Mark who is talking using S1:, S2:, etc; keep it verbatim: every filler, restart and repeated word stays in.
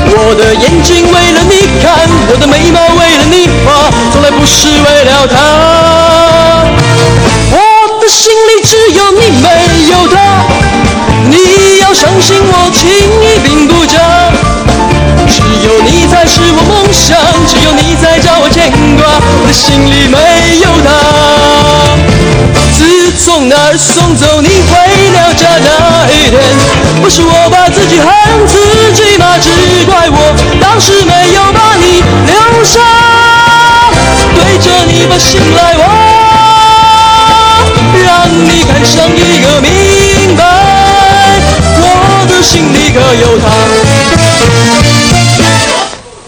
S1: 我的眼睛为了你看，我的眉毛为了你画，从来不是为了他。我的心里只有你，没有他。你要相信我，情意并不假。只有你才是我梦想，只有你才叫我牵挂。我的心里没有他。自从那儿送走你回了家那一天，不是我把自己恨自己吗？只怪我当时没有把你留下，对着你把心来挖，让你看上一个明白，我的心里可有他。